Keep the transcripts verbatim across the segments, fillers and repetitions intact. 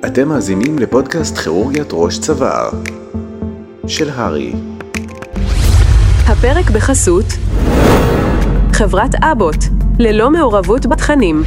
אתם מאזינים לפודקאסט כירורגיית ראש צוואר של הרי. הפרק בחסות חברת אבוט, ללא מעורבות בתכנים.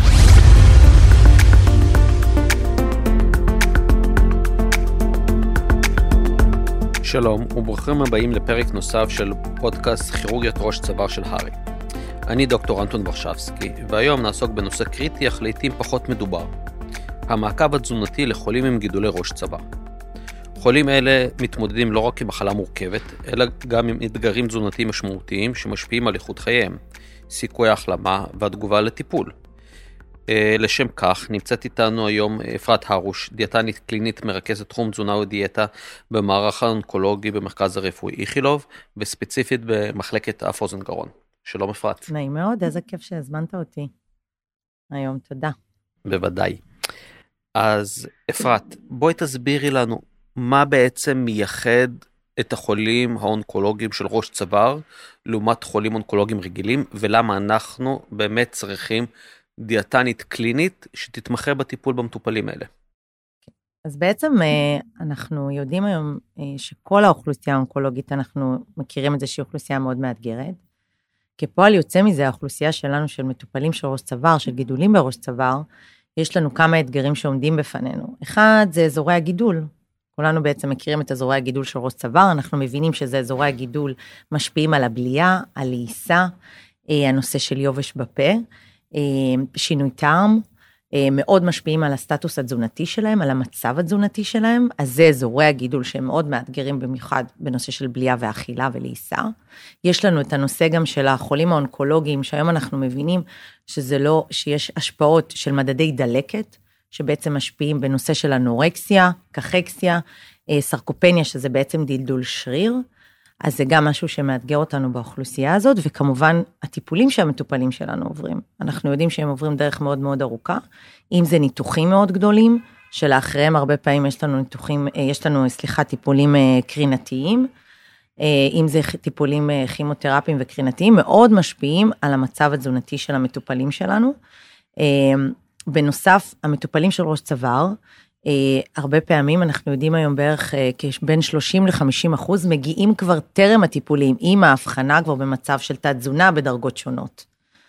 שלום וברוכים הבאים לפרק נוסף של פודקאסט כירורגיית ראש צוואר של הרי. אני דוקטור אנטון ברשבסקי, והיום נעסוק בנושא קריטי אך לעתים פחות מדובר. המעקב התזונתי לחולים עם גידולי ראש צוואר. חולים אלה מתמודדים לא רק עם מחלה מורכבת, אלא גם עם אתגרים תזונתיים משמעותיים שמשפיעים על איכות חייהם, סיכוי ההחלמה והתגובה לטיפול. לשם כך נמצאת איתנו היום אפרת הרוש, דיאטנית קלינית מרכזת תחום תזונה ודיאטה במערך האונקולוגי במרכז הרפואי איכילוב, וספציפית במחלקת אף אוזן גרון. שלום אפרת. נעים מאוד, איזה כיף שהזמנת אותי היום, תודה. בוודאי. אז אפרת, בואי תסבירי לנו מה בעצם מייחד את החולים האונקולוגיים של ראש צוואר לעומת חולים אונקולוגיים רגילים, ולמה אנחנו באמת צריכים דיאטנית קלינית שתתמחה בטיפול במטופלים האלה. אז בעצם אנחנו יודעים היום שכל האוכלוסייה האונקולוגית, אנחנו מכירים את זה שהיא אוכלוסייה מאוד מאתגרת. כפועל יוצא מזה, האוכלוסייה שלנו של מטופלים של ראש צוואר, של גידולים בראש צוואר, יש לנו כמה אתגרים שעומדים בפנינו. אחד זה אזורי הגידול. כולנו בעצם מכירים את אזורי הגידול של ראש צוואר, אנחנו מבינים שזה אזורי הגידול משפיעים על הבליעה, על לעיסה, הנושא של יובש בפה, שינוי טעם, מאוד משפיעים על הסטטוס התזונתי שלהם, על המצב התזונתי שלהם, אז זה אזורי הגידול שהם מאוד מאתגרים במיוחד בנושא של בליעה ואכילה ולעיסה. יש לנו את הנושא גם של החולים האונקולוגיים, שהיום אנחנו מבינים שזה לא, שיש השפעות של מדדי דלקת, שבעצם משפיעים בנושא של אנורקסיה, קחקסיה, סרקופניה, שזה בעצם דלדול שריר, אז זה גם משהו שמאתגר אותנו באוכלוסייה הזאת, וכמובן הטיפולים שהמטופלים שלנו עוברים. אנחנו יודעים שהם עוברים דרך מאוד מאוד ארוכה, אם זה ניתוחים מאוד גדולים, שלאחריהם הרבה פעמים יש לנו ניתוחים, יש לנו, סליחה, טיפולים קרינתיים, אם זה טיפולים כימותרפיים וקרינתיים, מאוד משפיעים על המצב התזונתי של המטופלים שלנו. בנוסף, המטופלים של ראש צוואר, הרבה פעמים אנחנו יודעים היום בערך בין שלושים ל-חמישים אחוז מגיעים כבר טרם הטיפולים, עם ההבחנה כבר במצב של תת תזונה בדרגות שונות.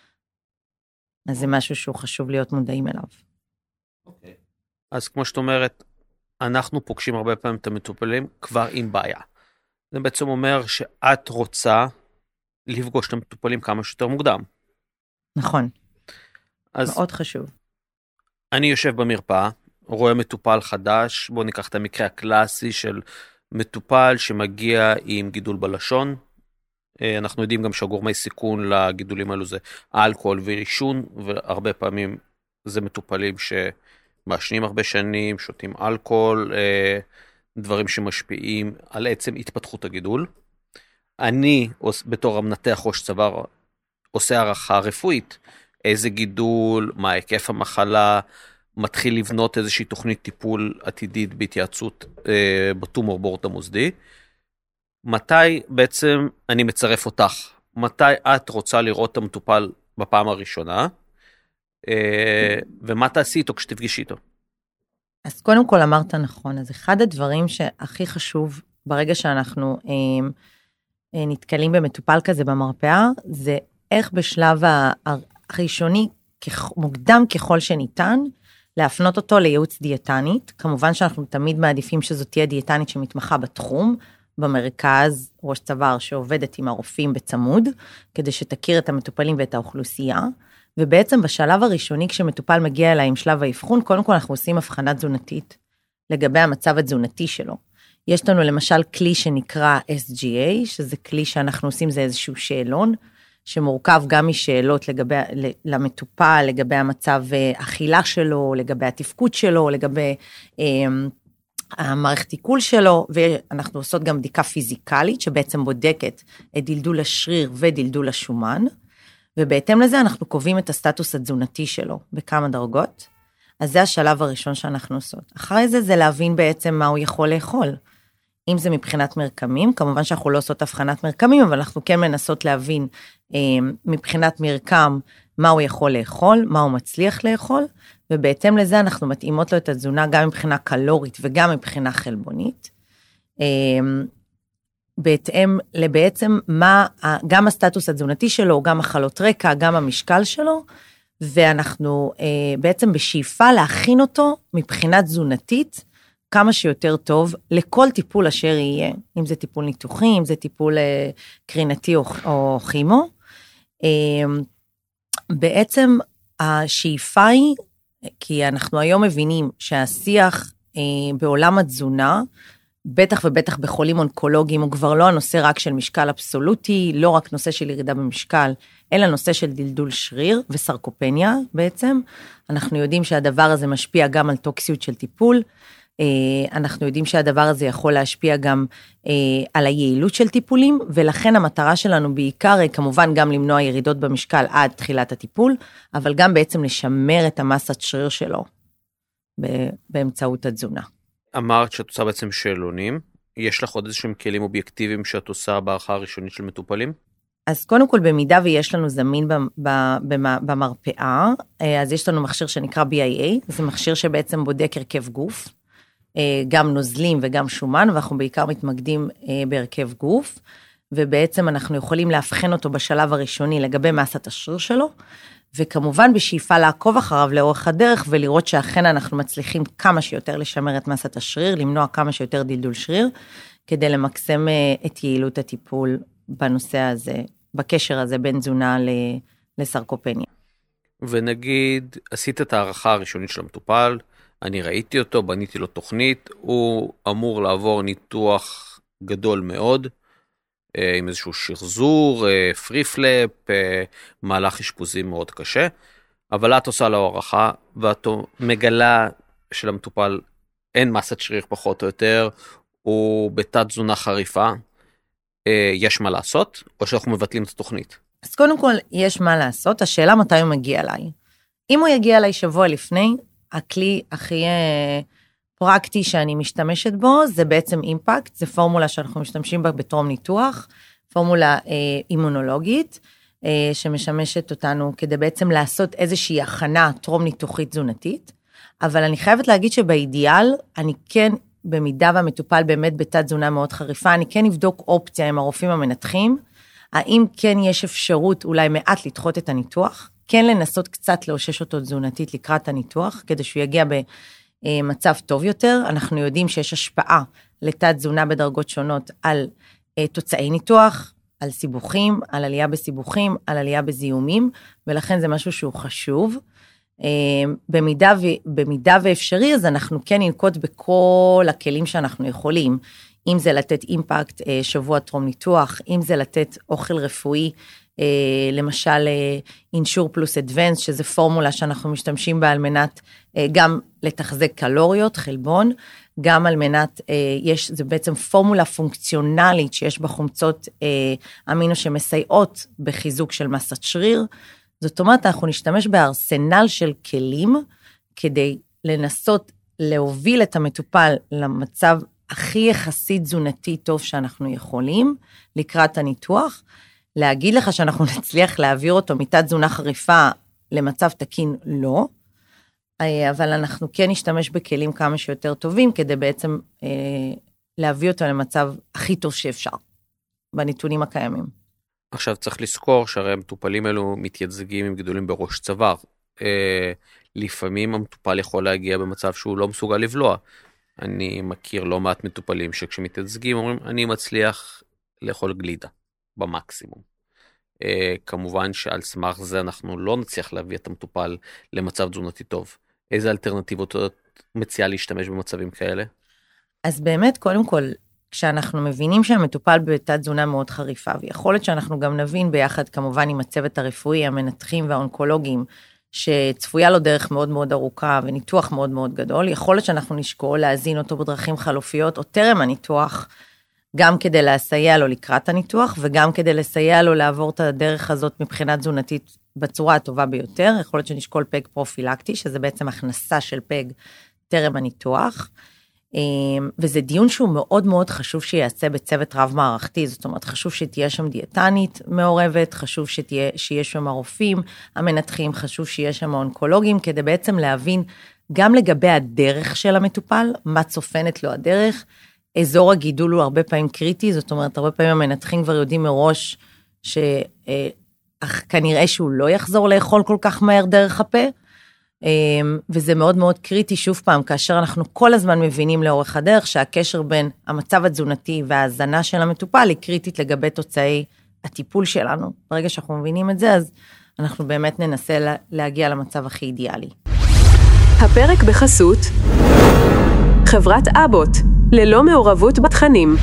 אז זה משהו שהוא חשוב להיות מודעים אליו. אוקיי. אז כמו שאת אומרת, אנחנו פוגשים הרבה פעמים את המטופלים כבר עם בעיה. זה בעצם אומר שאת רוצה לפגוש את המטופלים כמה שיותר מוקדם. נכון. אז מאוד חשוב. אני יושב במרפאה, רואה מטופל חדש, בואו ניקח את המקרה הקלאסי של מטופל שמגיע עם גידול בלשון, אנחנו יודעים גם שהגורמי סיכון לגידולים האלו זה אלכוהול ועישון, והרבה פעמים זה מטופלים שמעשנים הרבה שנים, שותים אלכוהול, דברים שמשפיעים על עצם התפתחות הגידול. אני בתור המנתח ראש צוואר עושה הערכה רפואית, איזה גידול, מה היקף המחלה, מתחיל לבנות איזושהי תוכנית טיפול עתידית בהתייעצות אה, בטומור בורד המוסדי. מתי בעצם אני מצרף אותך? מתי את רוצה לראות את המטופל בפעם הראשונה? אה, ומה תעשי איתו כשתפגשי איתו? אז קודם כל אמרת נכון, אז אחד הדברים שהכי חשוב ברגע שאנחנו אה, אה, נתקלים במטופל כזה במרפאה, זה איך בשלב הראשוני, מוקדם ככל שניתן, להפנות אותו לייעוץ דיאטנית, כמובן שאנחנו תמיד מעדיפים שזאת תהיה דיאטנית שמתמחה בתחום, במרכז ראש צוואר שעובדת עם הרופאים בצמוד, כדי שתכיר את המטופלים ואת האוכלוסייה, ובעצם בשלב הראשוני כשמטופל מגיע אליי עם שלב האבחון, קודם כל אנחנו עושים הבחנה תזונתית, לגבי המצב התזונתי שלו. יש לנו למשל כלי שנקרא אס ג'י איי, שזה כלי שאנחנו עושים, זה איזשהו שאלון, שמורכב גם משאלות לגבי, למטופל, לגבי המצב אכילה שלו, לגבי התפקוד שלו, לגבי אה, המערכת עיכול שלו, ואנחנו עושות גם בדיקה פיזיקלית, שבעצם בודקת את דלדול השריר ודלדול השומן, ובהתאם לזה אנחנו קובעים את הסטטוס התזונתי שלו, בכמה דרגות, אז זה השלב הראשון שאנחנו עושות. אחרי זה זה להבין בעצם מה הוא יכול לאכול, אם זה מבחינת מרקמים, כמובן שאנחנו לא עושות הבחנת מרקמים, אבל אנחנו כן מנסות להבין מבחינת מרקם, מה הוא יכול לאכול, מה הוא מצליח לאכול, ובהתאם לזה אנחנו מתאימות לו את התזונה גם מבחינה קלורית וגם מבחינה חלבונית. בהתאם לבעצם מה, גם הסטטוס התזונתי שלו, גם מחלות רקע, גם המשקל שלו, ואנחנו בעצם בשאיפה להכין אותו מבחינה תזונתית, כמה שיותר טוב לכל טיפול אשר יהיה, אם זה טיפול ניתוחי, אם זה טיפול קרינתי או, או כימו. בעצם השאיפה היא, כי אנחנו היום מבינים שהשיח בעולם התזונה, בטח ובטח בחולים אונקולוגיים, הוא כבר לא הנושא רק של משקל אבסולוטי, לא רק נושא של ירידה במשקל, אלא נושא של דלדול שריר וסרקופניה בעצם. אנחנו יודעים שהדבר הזה משפיע גם על טוקסיות של טיפול, אנחנו יודעים שהדבר הזה יכול להשפיע גם על היעילות של טיפולים, ולכן המטרה שלנו בעיקר היא כמובן גם למנוע ירידות במשקל עד תחילת הטיפול, אבל גם בעצם לשמר את המסת שריר שלו באמצעות התזונה. אמרת שאת עושה בעצם שאלונים, יש לך עוד איזשהם כלים אובייקטיביים שאת עושה בהערכה הראשונית של מטופלים? אז קודם כל, במידה ויש לנו זמין במרפאה, אז יש לנו מכשיר שנקרא בי איי איי, זה מכשיר שבעצם בודק הרכב גוף, גם נוזלים וגם שומן, ואנחנו בעיקר מתמקדים בהרכב גוף, ובעצם אנחנו יכולים להבחן אותו בשלב הראשוני לגבי מסת השריר שלו, וכמובן בשאיפה לעקוב אחריו לאורך הדרך, ולראות שאכן אנחנו מצליחים כמה שיותר לשמר את מסת השריר, למנוע כמה שיותר דלדול שריר, כדי למקסם את יעילות הטיפול בנושא הזה, בקשר הזה בין תזונה לסרקופניה. ונגיד, עשית את הערכה הראשונית של המטופל, אני ראיתי אותו, בניתי לו תוכנית, הוא אמור לעבור ניתוח גדול מאוד, עם איזשהו שחזור, פרי פלאפ, מהלך אשפוזי מאוד קשה, אבל את עושה לו הערכה, ואת מגלה של המטופל אין מסת שריר פחות או יותר, הוא בתת תזונה חריפה, יש מה לעשות, או שאנחנו מבטלים את התוכנית? אז קודם כל, יש מה לעשות, השאלה מתי הוא מגיע אליי. אם הוא יגיע אליי שבוע לפני, הכלי הכי פרקטי שאני משתמשת בו, זה בעצם אימפקט, זה פורמולה שאנחנו משתמשים בה בטרום ניתוח, פורמולה אה, אימונולוגית, אה, שמשמשת אותנו כדי בעצם לעשות איזושהי הכנה טרום ניתוחית תזונתית, אבל אני חייבת להגיד שבאידיאל, אני כן, במידה והמטופל באמת בתת תזונה מאוד חריפה, אני כן אבדוק אופציה עם הרופאים המנתחים, האם כן יש אפשרות אולי מעט לדחות את הניתוח, כן לנסות קצת לאושש אותו תזונתית לקראת הניתוח, כדי שהוא יגיע במצב טוב יותר. אנחנו יודעים שיש השפעה לתת תזונה בדרגות שונות על תוצאי ניתוח, על סיבוכים, על עלייה בסיבוכים, על עלייה בזיהומים, ולכן זה משהו שהוא חשוב. במידה, ו, במידה ואפשרי, אז אנחנו כן ננקוט בכל הכלים שאנחנו יכולים, אם זה לתת אימפקט שבוע טרום ניתוח, אם זה לתת אוכל רפואי, למשל אינשור פלוס אדוונס, שזה פורמולה שאנחנו משתמשים בה על מנת גם לתחזק קלוריות, חלבון, גם על מנת, יש, זה בעצם פורמולה פונקציונלית שיש בה חומצות אמינו שמסייעות בחיזוק של מסת שריר, זאת אומרת, אנחנו נשתמש בארסנל של כלים, כדי לנסות להוביל את המטופל למצב הכי יחסית תזונתי טוב שאנחנו יכולים, לקראת הניתוח, להגיד לך שאנחנו נצליח להעביר אותו מתת תזונה חריפה למצב תקין, לא, אבל אנחנו כן נשתמש בכלים כמה שיותר טובים, כדי בעצם אה, להביא אותו למצב הכי טוב שאפשר, בנתונים הקיימים. עכשיו צריך לזכור שהרי המטופלים האלו מתייצגים עם גידולים בראש צוואר. אה, לפעמים המטופל יכול להגיע במצב שהוא לא מסוגל לבלוע. אני מכיר לא מעט מטופלים שכשמתייצגים אומרים, אני מצליח לאכול גלידה. במקסימום. Uh, כמובן שעל סמך זה אנחנו לא נצליח להביא את המטופל למצב תזונתי טוב. איזה אלטרנטיבות את מציעה להשתמש במצבים כאלה? אז באמת, קודם כל, כשאנחנו מבינים שהמטופל בתת תזונה מאוד חריפה, ויכול להיות שאנחנו גם נבין ביחד, כמובן עם הצוות הרפואי, המנתחים והאונקולוגים, שצפויה לו דרך מאוד מאוד ארוכה, וניתוח מאוד מאוד גדול, יכול להיות שאנחנו נשקול להזין אותו בדרכים חלופיות, או טרם הניתוח, גם כדי לסייע לו לקראת הניתוח, וגם כדי לסייע לו לעבור את הדרך הזאת מבחינה תזונתית בצורה הטובה ביותר. יכול להיות שנשקול פג פרופילקטי, שזה בעצם הכנסה של פג טרם הניתוח. וזה דיון שהוא מאוד מאוד חשוב שיעשה בצוות רב מערכתי, זאת אומרת חשוב שתהיה שם דיאטנית מעורבת, חשוב שתהיה, שיהיה שם הרופאים המנתחים, חשוב שיהיה שם האונקולוגים, כדי בעצם להבין גם לגבי הדרך של המטופל, מה צופנת לו הדרך, אזור הגידול הוא הרבה פעמים קריטי, זאת אומרת הרבה פעמים המנתחים כבר יודעים מראש, שכנראה שהוא לא יחזור לאכול כל כך מהר דרך הפה, וזה מאוד מאוד קריטי, שוב פעם, כאשר אנחנו כל הזמן מבינים לאורך הדרך, שהקשר בין המצב התזונתי וההזנה של המטופל, היא קריטית לגבי תוצאי הטיפול שלנו. ברגע שאנחנו מבינים את זה, אז אנחנו באמת ננסה להגיע למצב הכי אידיאלי. הפרק בחסות חברת אבוט, ללא מעורבות בתכנים.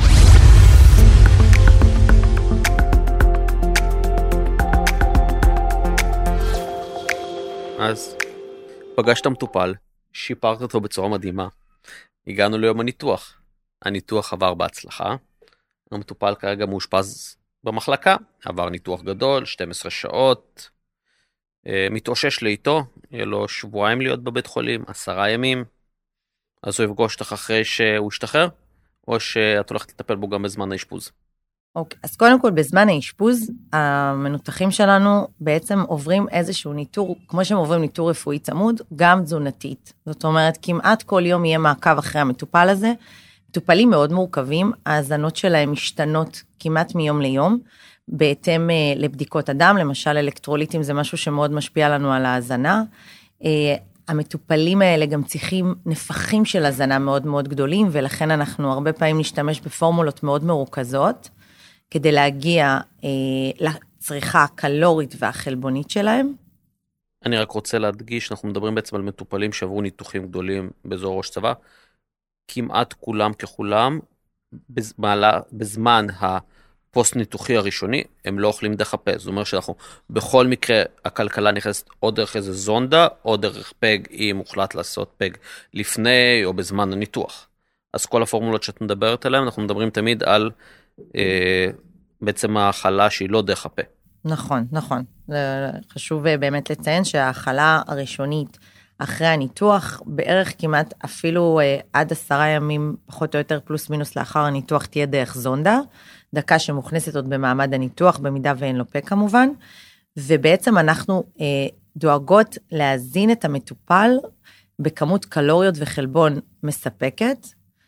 אז פגשת מטופל, שיפרת אותו בצורה מדהימה, הגענו ליום הניתוח, הניתוח עבר בהצלחה, המטופל כרגע מאושפז במחלקה, עבר ניתוח גדול, שתים עשרה שעות, מתאושש לאיתו, יהיה לו שבועיים להיות בבית חולים, עשרה ימים, אז הוא יפגוש אותך אחרי שהוא ישתחרר, או שאת הולכת לטפל בו גם בזמן האשפוז. אוקיי, אז קודם כל בזמן האשפוז, המנותחים שלנו בעצם עוברים איזשהו ניטור, כמו שהם עוברים ניטור רפואי צמוד, גם תזונתית. זאת אומרת, כמעט כל יום יהיה מעקב אחרי המטופל הזה, מטופלים מאוד מורכבים, ההזנות שלהם משתנות כמעט מיום ליום, בהתאם לבדיקות הדם, למשל אלקטרוליטים זה משהו שמאוד משפיע לנו על ההזנה, המטופלים האלה גם צריכים נפחים של הזנה מאוד מאוד גדולים, ולכן אנחנו הרבה פעמים נשתמש בפורמולות מאוד מרוכזות, כדי להגיע אה, לצריכה הקלורית והחלבונית שלהם. אני רק רוצה להדגיש, אנחנו מדברים בעצם על מטופלים שעברו ניתוחים גדולים באזור ראש צבא, כמעט כולם ככולם, בזמן, בזמן הפוסט ניתוחי הראשוני, הם לא אוכלים דרך הפה, זאת אומרת שאנחנו, בכל מקרה, הכלכלה נכנסת או דרך איזה זונדה, או דרך פג, אם הוחלט לעשות פג לפני או בזמן הניתוח. אז כל הפורמולות שאת מדברת עליהן, אנחנו מדברים תמיד על אה, בעצם האכלה שהיא לא דרך הפה. נכון, נכון. חשוב באמת לציין שהאכלה הראשונית אחרי הניתוח, בערך כמעט אפילו אה, עד עשרה ימים, פחות או יותר פלוס מינוס לאחר הניתוח, תהיה דרך זונדה, דקה שמוכנסת עוד במעמד הניתוח, במידה ואין לו פה כמובן, ובעצם אנחנו אה, דואגות להזין את המטופל בכמות קלוריות וחלבון מספקת.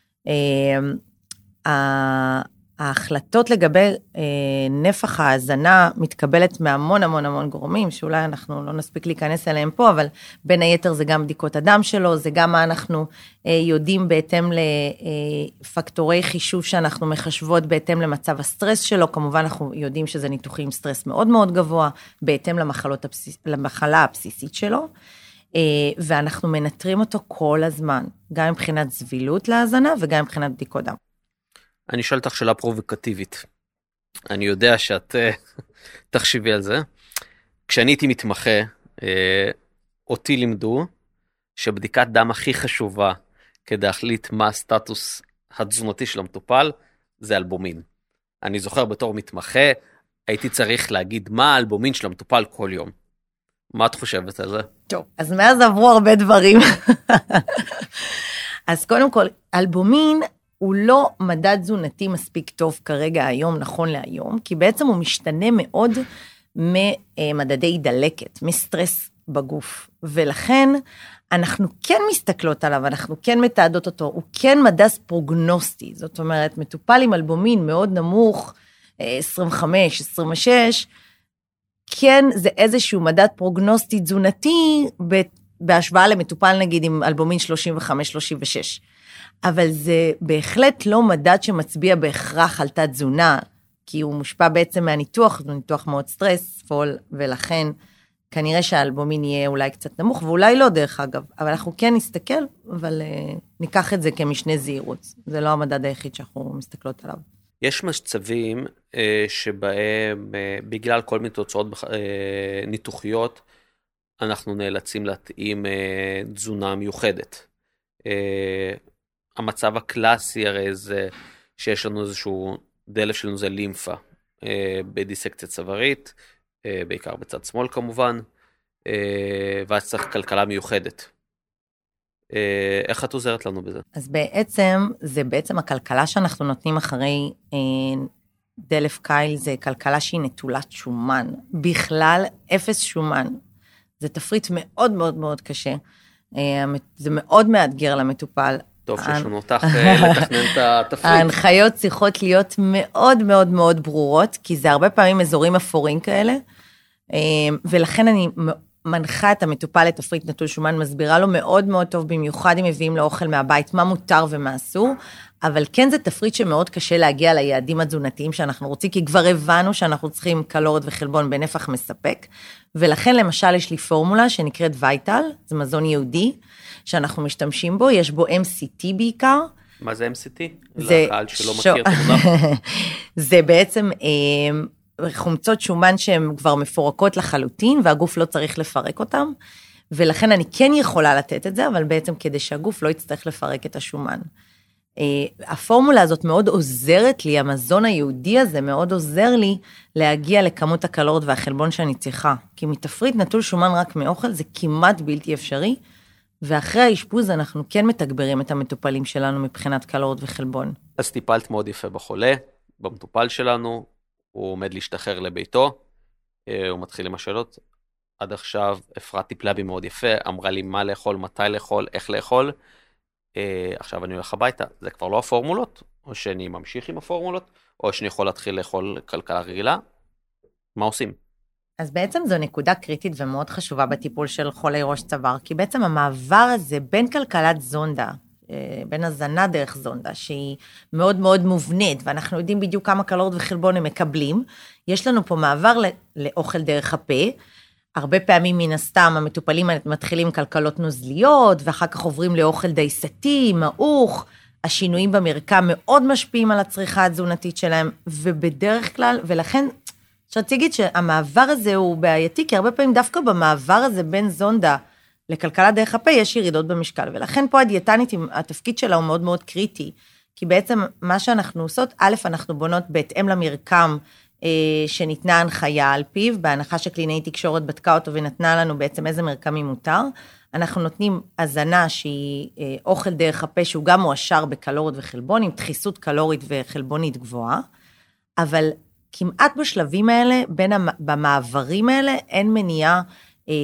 ההחלטות לגבי נפח ההזנה מתקבלת מהמון המון המון גורמים, שאולי אנחנו לא נספיק להיכנס אליהם פה, אבל בין היתר זה גם בדיקות הדם שלו, זה גם מה אנחנו יודעים בהתאם לפקטורי חישוב שאנחנו מחשבות בהתאם למצב הסטרס שלו, כמובן אנחנו יודעים שזה ניתוחים סטרס מאוד מאוד גבוה, בהתאם למחלות הבסיס, למחלה הבסיסית שלו, ואנחנו מנטרים אותו כל הזמן, גם מבחינת זבילות להזנה וגם מבחינת בדיקות דם. אני אשאל אותך שאלה פרובוקטיבית. אני יודע שאת תחשיבי על זה. כשאני הייתי מתמחה, אותי לימדו שבדיקת דם הכי חשובה כדי להחליט מה הסטטוס התזונתי של המטופל, זה אלבומין. אני זוכר בתור מתמחה, הייתי צריך להגיד מה האלבומין של המטופל כל יום. מה את חושבת על זה? טוב, אז מאז עברו הרבה דברים. אז קודם כל, אלבומין הוא לא מדד תזונתי מספיק טוב כרגע היום, נכון להיום, כי בעצם הוא משתנה מאוד ממדדי דלקת, מסטרס בגוף, ולכן אנחנו כן מסתכלות עליו, אנחנו כן מתעדות אותו, הוא כן מדד פרוגנוסטי, זאת אומרת, מטופל עם אלבומין מאוד נמוך, עשרים וחמש, עשרים ושש, כן זה איזשהו מדד פרוגנוסטי תזונתי, בהשוואה למטופל נגיד עם אלבומין שלושים וחמש שלושים ושש, אבל זה בהחלט לא מדד שמצביע בהכרח על תת תזונה, כי הוא מושפע בעצם מהניתוח, זה ניתוח מאוד סטרספול, ולכן כנראה שהאלבומין יהיה אולי קצת נמוך, ואולי לא דרך אגב, אבל אנחנו כן נסתכל, אבל uh, ניקח את זה כמשנה זהירות, זה לא המדד היחיד שאנחנו מסתכלות עליו. יש מצבים uh, שבהם, uh, בגלל כל מיני תוצאות uh, ניתוחיות, אנחנו נאלצים להתאים uh, תזונה מיוחדת. Uh, המצב הקלאסי הרי זה שיש לנו איזשהו דלף שלנו זה לימפה, אה, בדיסקציה צווארית, אה, בעיקר בצד שמאל כמובן, אה, ואז צריך כלכלה מיוחדת. איך את עוזרת לנו בזה? אז בעצם, זה בעצם הכלכלה שאנחנו נותנים אחרי אה, דלף קייל, זה כלכלה שהיא נטולת שומן. בכלל, אפס שומן. זה תפריט מאוד מאוד מאוד קשה. אה, זה מאוד מאתגר למטופל. טוב, שיש לנו אותך לתכנן את התפריט. ההנחיות צריכות להיות מאוד מאוד מאוד ברורות, כי זה הרבה פעמים אזורים אפורים כאלה, אה, ולכן אני מנחה את המטופל לתפריט נטול שומן, מסבירה לו מאוד מאוד טוב, במיוחד אם מביאים לו אוכל מהבית, מה מותר ומה אסור, אבל כן זה תפריט שמאוד קשה להגיע ליעדים התזונתיים שאנחנו רוצים, כי כבר הבנו שאנחנו צריכים קלוריות וחלבון בנפח מספק, ולכן למשל יש לי פורמולה שנקראת וייטל, זה מזון יהודי, שאנחנו משתמשים בו, יש בו אם סי טי בעיקר. מה זה אם סי טי? זה לקהל שלא מכיר את המונח. זה בעצם חומצות שומן שהן כבר מפורקות לחלוטין, והגוף לא צריך לפרק אותן, ולכן אני כן יכולה לתת את זה, אבל בעצם כדי שהגוף לא יצטרך לפרק את השומן. הפורמולה הזאת מאוד עוזרת לי, המזון היהודי הזה מאוד עוזר לי להגיע לכמות הקלוריות והחלבון שאני צריכה, כי מתפריט נטול שומן רק מאוכל זה כמעט בלתי אפשרי, ואחרי האשפוז אנחנו כן מתגברים את המטופלים שלנו מבחינת קלוריות וחלבון. אז טיפלת מאוד יפה בחולה, במטופל שלנו, הוא עומד להשתחרר לביתו, הוא מתחיל עם השאלות, עד עכשיו אפרת טיפלה בי מאוד יפה, אמרה לי מה לאכול, מתי לאכול, איך לאכול, עכשיו אני הולך הביתה, זה כבר לא הפורמולות, או שאני ממשיך עם הפורמולות, או שאני יכול להתחיל לאכול כלכלה רגילה, מה עושים? אז בעצם זו נקודה קריטית ומאוד חשובה בטיפול של חולי ראש צוואר, כי בעצם המעבר הזה בין כלכלת זונדה, בין הזנה דרך זונדה, שהיא מאוד מאוד מובנית, ואנחנו יודעים בדיוק כמה קלוריות וחלבון הם מקבלים, יש לנו פה מעבר לאוכל דרך הפה, הרבה פעמים מן הסתם המטופלים מתחילים כלכלות נוזליות, ואחר כך עוברים לאוכל דייסתי, מעוך, השינויים במרקם מאוד משפיעים על הצריכה התזונתית שלהם, ובדרך כלל, ולכן, שרציתי להגיד שהמעבר הזה הוא בעייתי, כי הרבה פעמים דווקא במעבר הזה בין זונדה לכלכלה דרך הפה, יש ירידות במשקל, ולכן פה הדיאטנית, התפקיד שלה הוא מאוד מאוד קריטי, כי בעצם מה שאנחנו עושות, א', אנחנו בונות בהתאם למרקם, שניתנה הנחיה על פיו, בהנחה שקלינאית תקשורת בדקה אותו ונתנה לנו בעצם איזה מרקמים מותר, אנחנו נותנים הזנה שהיא אוכל דרך הפה, שהוא גם מואשר בקלוריות וחלבון, עם דחיסות קלורית וחלבונית גבוהה, אבל כמעט בשלבים האלה, בין המ... במעברים האלה, אין מניעה, אה,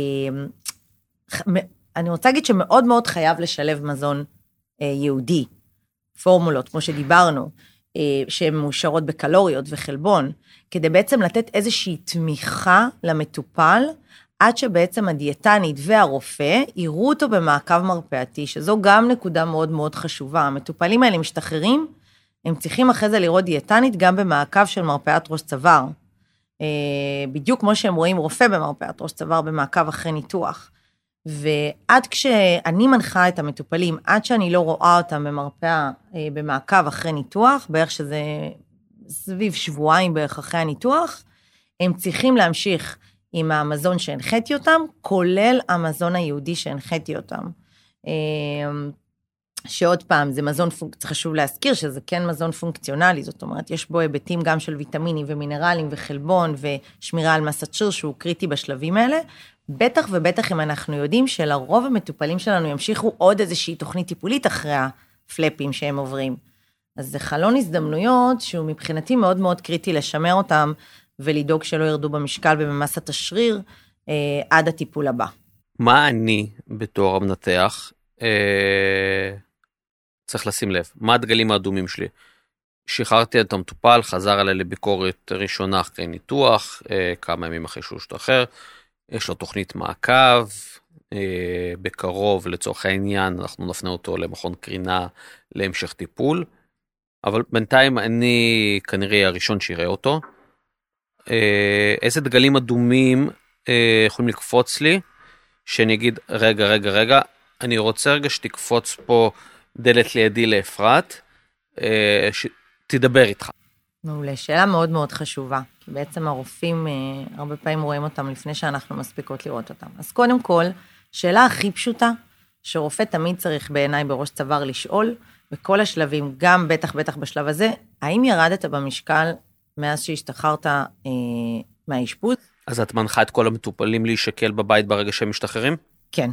אני רוצה להגיד שמאוד מאוד חייב לשלב מזון אה, יהודי, פורמולות, כמו שדיברנו, שהן מאושרות בקלוריות וחלבון, כדי בעצם לתת איזושהי תמיכה למטופל, עד שבעצם הדיאטנית והרופא יראו אותו במעקב מרפאתי, שזו גם נקודה מאוד מאוד חשובה. המטופלים האלה משתחררים, הם צריכים אחרי זה לראות דיאטנית גם במעקב של מרפאת ראש צוואר. בדיוק כמו שהם רואים רופא במרפאת ראש צוואר, במעקב אחרי ניתוח. ועד כשאני מנחה את המטופלים, עד שאני לא רואה אותם במרפאה, במעקב אחרי ניתוח, בערך שזה סביב שבועיים בערך אחרי הניתוח, הם צריכים להמשיך עם המזון שהנחיתי אותם, כולל המזון היהודי שהנחיתי אותם. שעוד פעם, זה מזון, חשוב להזכיר שזה כן מזון פונקציונלי, זאת אומרת, יש בו היבטים גם של ויטמינים ומינרלים וחלבון ושמירה על מסת שריר, שהוא קריטי בשלבים האלה, בטח ובטח אם אנחנו יודעים שלרוב המטופלים שלנו ימשיכו עוד איזושהי תוכנית טיפולית אחרי הפלפים שהם עוברים. אז זה חלון הזדמנויות שהוא מבחינתי מאוד מאוד קריטי לשמר אותם, ולדאוג שלא ירדו במשקל ובמסת השריר אה, עד הטיפול הבא. מה אני בתור המנתח אה, צריך לשים לב? מה הדגלים האדומים שלי? שחררתי את המטופל, חזר עליה לביקורת ראשונה אחרי ניתוח, אה, כמה ימים אחרי שהוא השתחרר, יש לו תוכנית מעקב, אה, בקרוב לצורך העניין, אנחנו נפנה אותו למכון קרינה להמשך טיפול, אבל בינתיים אני כנראה הראשון שיראה אותו. אה, איזה דגלים אדומים אה, יכולים לקפוץ לי, שאני אגיד, רגע, רגע, רגע, אני רוצה רגע שתקפוץ פה דלת לידי לאפרת, אה, שתדבר איתך. מעולה, שאלה מאוד מאוד חשובה, כי בעצם הרופאים הרבה פעמים רואים אותם לפני שאנחנו מספיקות לראות אותם. אז קודם כל, שאלה הכי פשוטה, שרופא תמיד צריך בעיניי בראש צוואר לשאול, בכל השלבים, גם בטח בטח בשלב הזה, האם ירדת במשקל מאז שהשתחררת אה, מהאשפוז? אז את מנחה את כל המטופלים להישקל בבית ברגע שהם משתחררים? כן.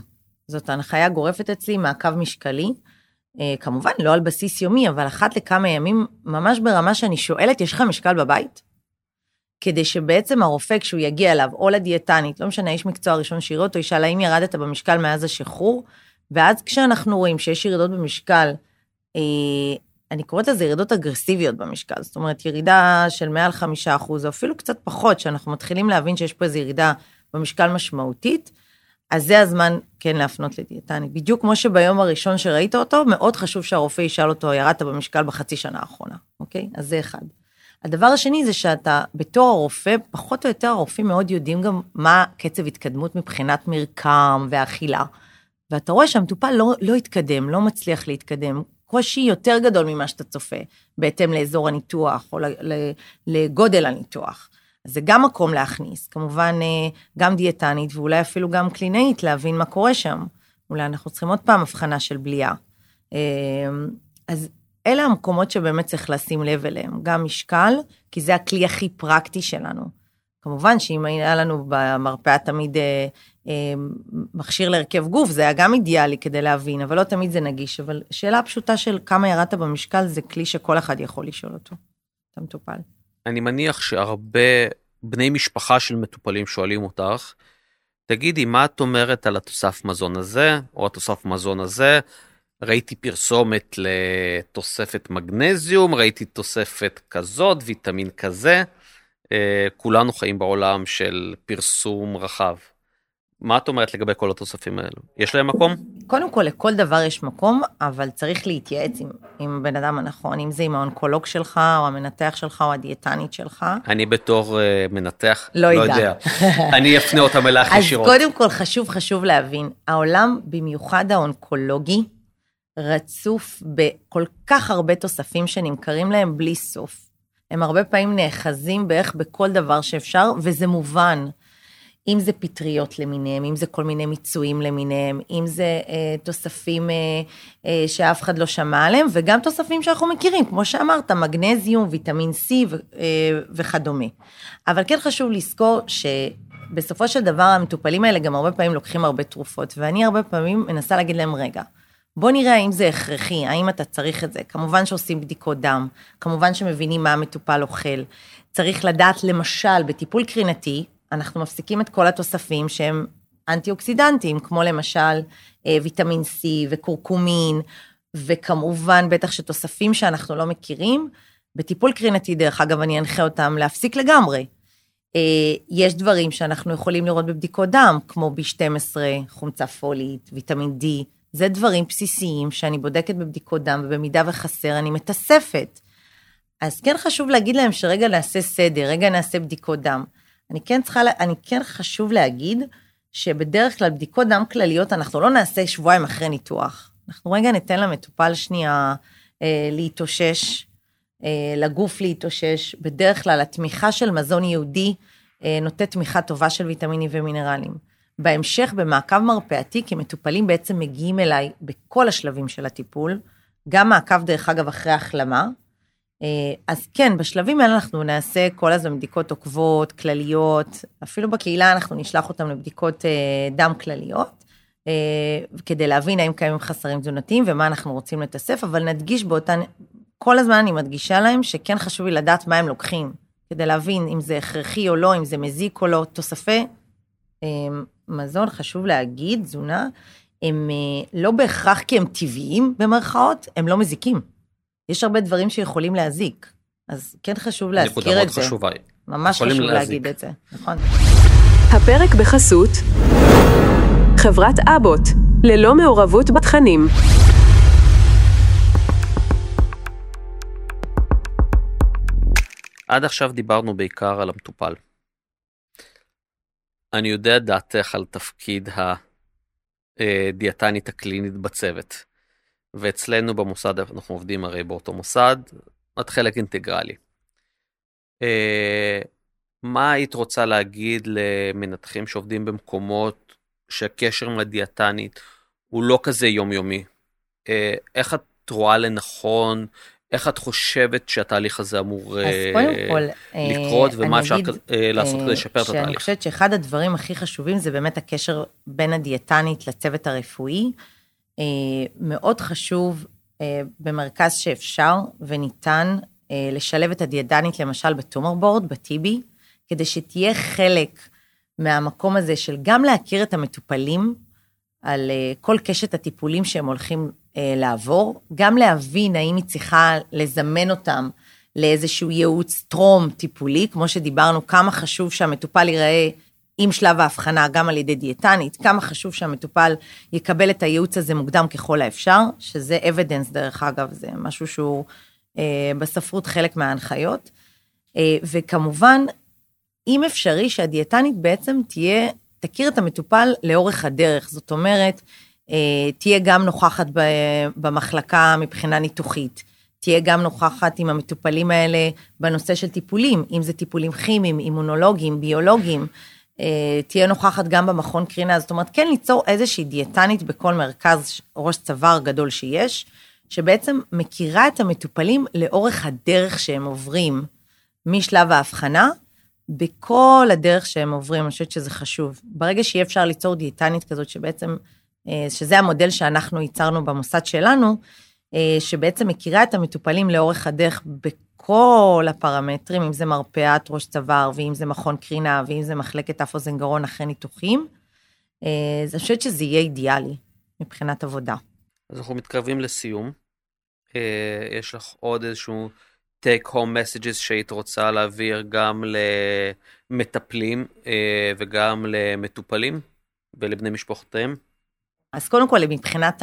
זאת הנחיה גורפת אצלי, מעקב משקלי, כמובן לא על בסיס יומי, אבל אחת לכמה ימים, ממש ברמה שאני שואלת, יש לך משקל בבית? כדי שבעצם הרופא, כשהוא יגיע אליו, או לדיאטנית, לא משנה, איש מקצוע ראשון שיראה אותו, ישאל, האם ירדת במשקל מאז השחרור? ואז כשאנחנו רואים שיש ירידות במשקל, אני קוראת לזה ירידות אגרסיביות במשקל, זאת אומרת, ירידה של מעל חמישה אחוז, או אפילו קצת פחות, שאנחנו מתחילים להבין שיש פה איזו ירידה במשקל משמעותית, אז זה הזמן כן להפנות לדיאטנית. בדיוק כמו שביום הראשון שראית אותו, מאוד חשוב שהרופא ישאל אותו, ירדת במשקל בחצי שנה האחרונה, אוקיי? אז זה אחד. הדבר השני זה שאתה, בתור הרופא, פחות או יותר הרופאים מאוד יודעים גם מה קצב התקדמות מבחינת מרקם ואכילה. ואתה רואה שהמטופל לא, לא התקדם, לא מצליח להתקדם, קושי יותר גדול ממה שאתה צופה, בהתאם לאזור הניתוח או לגודל הניתוח. אז זה גם מקום להכניס, כמובן גם דיאטנית ואולי אפילו גם קלינאית להבין מה קורה שם. אולי אנחנו צריכים עוד פעם הבחנה של בליעה. אז אלה המקומות שבאמת צריך לשים לב אליהם, גם משקל, כי זה הכלי הכי פרקטי שלנו. כמובן שאם היה לנו במרפאה תמיד אה, אה, מכשיר להרכב גוף, זה היה גם אידיאלי כדי להבין, אבל לא תמיד זה נגיש, אבל שאלה פשוטה של כמה ירדת במשקל, זה כלי שכל אחד יכול לשאול אותו, אתה מטופל. אני מניח שהרבה בני משפחה של מטופלים שואלים אותך, תגידי, מה את אומרת על התוסף מזון הזה, או התוסף מזון הזה, ראיתי פרסומת לתוספת מגנזיום, ראיתי תוספת כזאת, ויטמין כזה, כולנו חיים בעולם של פרסום רחב. מה את אומרת לגבי כל התוספים האלו? יש להם מקום? קודם כל, לכל דבר יש מקום, אבל צריך להתייעץ עם, עם בן אדם הנכון, אם זה עם האונקולוג שלך, או המנתח שלך, או הדיאטנית שלך. אני בתור uh, מנתח, לא, לא יודע. אני אפנה אותם אלייך ישירות. אז קודם כל, חשוב, חשוב להבין, העולם, במיוחד האונקולוגי, רצוף בכל כך הרבה תוספים שנמכרים להם בלי סוף. הם הרבה פעמים נאחזים בערך בכל דבר שאפשר, וזה מובן. אם זה פטריות למיניהם, אם זה כל מיני מיצויים למיניהם, אם זה אה, תוספים אה, אה, שאף אחד לא שמע עליהם, וגם תוספים שאנחנו מכירים, כמו שאמרת, מגנזיום, ויטמין C ו, אה, וכדומה. אבל כן חשוב לזכור שבסופו של דבר המטופלים האלה גם הרבה פעמים לוקחים הרבה תרופות, ואני הרבה פעמים מנסה להגיד להם, רגע, בוא נראה האם זה הכרחי, האם אתה צריך את זה. כמובן שעושים בדיקות דם, כמובן שמבינים מה המטופל אוכל. צריך לדעת למשל בטיפול קרינתי, אנחנו מפסיקים את כל התוספים שהם אנטי-אוקסידנטיים, כמו למשל ויטמין C וקורקומין, וכמובן בטח שתוספים שאנחנו לא מכירים, בטיפול קרינתי דרך אגב אני אנחה אותם להפסיק לגמרי. יש דברים שאנחנו יכולים לראות בבדיקות דם, כמו בי שתים עשרה, חומצה פולית, ויטמין D, זה דברים בסיסיים שאני בודקת בבדיקות דם, ובמידה וחסר אני מתאספת. אז כן חשוב להגיד להם שרגע נעשה סדר, רגע נעשה בדיקות דם. אני כן צריכה, אני כן חשוב להגיד, שבדרך כלל בדיקות דם כלליות, אנחנו לא נעשה שבועיים אחרי ניתוח. אנחנו רגע ניתן למטופל שנייה אה, להתאושש, אה, לגוף להתאושש, בדרך כלל התמיכה של מזון יהודי, אה, נותנת תמיכה טובה של ויטמינים ומינרלים. בהמשך, במעקב מרפאתי, כי מטופלים בעצם מגיעים אליי בכל השלבים של הטיפול, גם מעקב דרך אגב אחרי החלמה, אז כן, בשלבים האלה אנחנו נעשה כל הזמן בדיקות עוקבות, כלליות, אפילו בקהילה אנחנו נשלח אותם לבדיקות דם כלליות, כדי להבין האם קיימים חסרים תזונתיים ומה אנחנו רוצים לתאסף, אבל נדגיש באותן, כל הזמן אני מדגישה להם שכן חשוב לי לדעת מה הם לוקחים, כדי להבין אם זה הכרחי או לא, אם זה מזיק או לא, תוספי מזון, חשוב להגיד, תזונה, הם לא בהכרח כי הם טבעיים במרכאות, הם לא מזיקים. יש הרבה דברים שיכולים להזיק, אז כן חשוב להזכיר את זה. חשובה. ממש חשוב להגיד את זה, נכון. הפרק בחסות חברת אבוט, ללא מעורבות בתכנים. עד עכשיו דיברנו בעיקר על המטופל. אני יודע דעתך על תפקיד הדיאטנית הקלינית בצוות. ואצלנו במוסד, אנחנו עובדים הרי באותו מוסד, את חלק אינטגרלי. מה היית רוצה להגיד למנתחים שעובדים במקומות שהקשר עם הדיאטנית הוא לא כזה יומיומי? איך את רואה לנכון איך את חושבת שהתהליך הזה אמור אז קודם כל, לקרות, ומה אפשר אגיד, לעשות כדי לשפר את התהליך? אני חושבת שאחד הדברים הכי חשובים זה באמת הקשר בין הדיאטנית לצוות הרפואי. מאוד חשוב במרכז שאפשר וניתן לשלב את הדיאטנית למשל בטומר בורד, בטיבי, כדי שתהיה חלק מהמקום הזה של גם להכיר את המטופלים על כל קשת הטיפולים שהם הולכים לעבור, גם להבין האם היא צריכה לזמן אותם לאיזשהו ייעוץ טרום טיפולי, כמו שדיברנו, כמה חשוב שהמטופל ייראה עם שלב ההבחנה, גם על ידי דיאטנית, כמה חשוב שהמטופל יקבל את הייעוץ הזה מוקדם ככל האפשר, שזה evidence דרך אגב, זה משהו שהוא אה, בספרות חלק מההנחיות, אה, וכמובן, אם אפשרי שהדיאטנית בעצם תהיה, תכיר את המטופל לאורך הדרך, זאת אומרת, אה, תהיה גם נוכחת במחלקה מבחינה ניתוחית, תהיה גם נוכחת עם המטופלים האלה בנושא של טיפולים, אם זה טיפולים כימיים, אימונולוגיים, ביולוגיים, תהיה נוכחת גם במכון קרינה, זאת אומרת, כן ליצור איזושהי דיאטנית בכל מרכז ראש צוואר גדול שיש, שבעצם מכירה את המטופלים לאורך הדרך שהם עוברים, משלב ההבחנה, בכל הדרך שהם עוברים, אני חושבת שזה חשוב. ברגע שיהיה אפשר ליצור דיאטנית כזאת, שבעצם, שזה המודל שאנחנו ייצרנו במוסד שלנו, שבעצם מכירה את המטופלים לאורך הדרך בכל הפרמטרים, אם זה מרפאת ראש צוואר, ואם זה מכון קרינה, ואם זה מחלקת אף אוזן גרון אחרי ניתוחים, אז אני חושבת שזה יהיה אידיאלי מבחינת עבודה. אז אנחנו מתקרבים לסיום. יש לך עוד איזשהו take home messages שהיית רוצה להעביר גם למטפלים וגם למטופלים ולבני משפחותיהם? אז קודם כל, מבחינת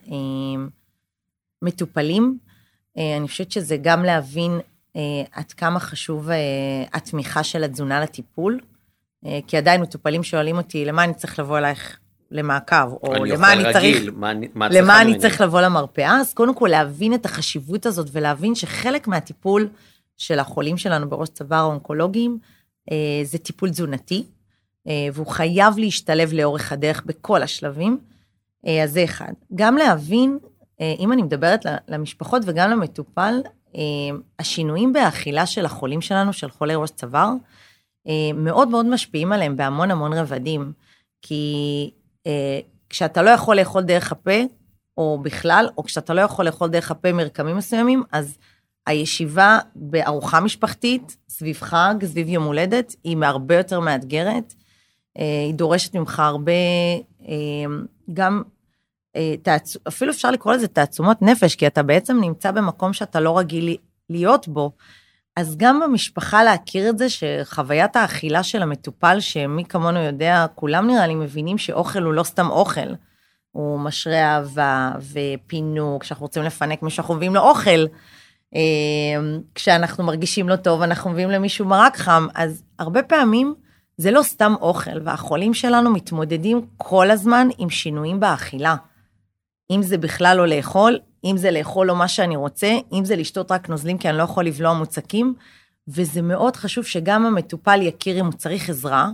המטופלים, אני חושבת שזה גם להבין עד כמה חשוב התמיכה של התזונה לטיפול, כי עדיין מטופלים שואלים אותי, למה אני צריך לבוא אלייך למעקב, או למה אני צריך, למה אני צריך לבוא למרפאה, אז קודם כל להבין את החשיבות הזאת, ולהבין שחלק מהטיפול של החולים שלנו בראש צוואר האונקולוגיים, זה טיפול תזונתי, והוא חייב להשתלב לאורך הדרך בכל השלבים, אז זה אחד. גם להבין, אם אני מדברת למשפחות וגם למטופל, השינויים באכילה של החולים שלנו, של חולי ראש צוואר, מאוד מאוד משפיעים עליהם בהמון המון רבדים, כי כשאתה לא יכול לאכול דרך הפה, או בכלל, או כשאתה לא יכול לאכול דרך הפה מרקמים מסוימים, אז הישיבה בארוחה משפחתית, סביב חג, סביב יום הולדת, היא הרבה יותר מאתגרת, היא דורשת ממך הרבה, גם, אפילו אפשר לקרוא לזה תעצומות נפש, כי אתה בעצם נמצא במקום שאתה לא רגיל להיות בו, אז גם במשפחה להכיר את זה, שחוויית האכילה של המטופל, שמי כמונו יודע, כולם נראה לי מבינים שאוכל הוא לא סתם אוכל, הוא משרה אהבה ופינוק, כשאנחנו רוצים לפנק מישהו, אנחנו מביאים לו אוכל, כשאנחנו מרגישים לא טוב, אנחנו מביאים למישהו מרק חם, אז הרבה פעמים זה לא סתם אוכל, והחולים שלנו מתמודדים כל הזמן עם שינויים באכילה, אם זה בכלל לא לאכול, אם זה לאכול לו מה שאני רוצה, אם זה לשתות רק נוזלים, כי אני לא יכול לבלוע מוצקים, וזה מאוד חשוב שגם המטופל יכיר אם הוא צריך עזרה,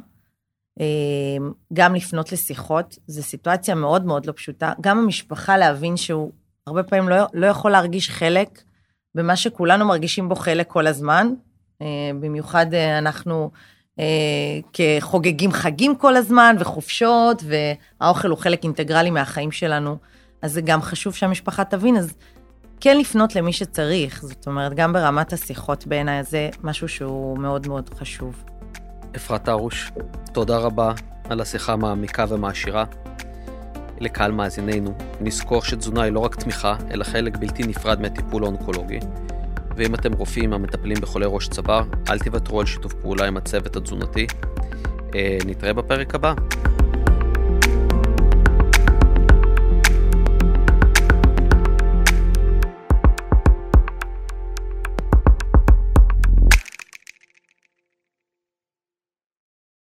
גם לפנות לשיחות, זו סיטואציה מאוד מאוד לא פשוטה, גם המשפחה להבין שהוא הרבה פעמים לא, לא יכול להרגיש חלק, במה שכולנו מרגישים בו חלק כל הזמן, במיוחד אנחנו כחוגגים חגים כל הזמן, וחופשות, והאוכל הוא חלק אינטגרלי מהחיים שלנו, אז זה גם חשוב שהמשפחה תבין, אז כן לפנות למי שצריך, זאת אומרת, גם ברמת השיחות בעיניי, זה משהו שהוא מאוד מאוד חשוב. אפרת הרוש, תודה רבה על השיחה מעמיקה ומעשירה. לקהל מאזיננו, נזכור שתזונה היא לא רק תמיכה, אלא חלק בלתי נפרד מהטיפול האונקולוגי, ואם אתם רופאים המטפלים בחולי ראש צוואר, אל תוותרו על שיתוף פעולה עם הצוות התזונתי. נתראה בפרק הבא.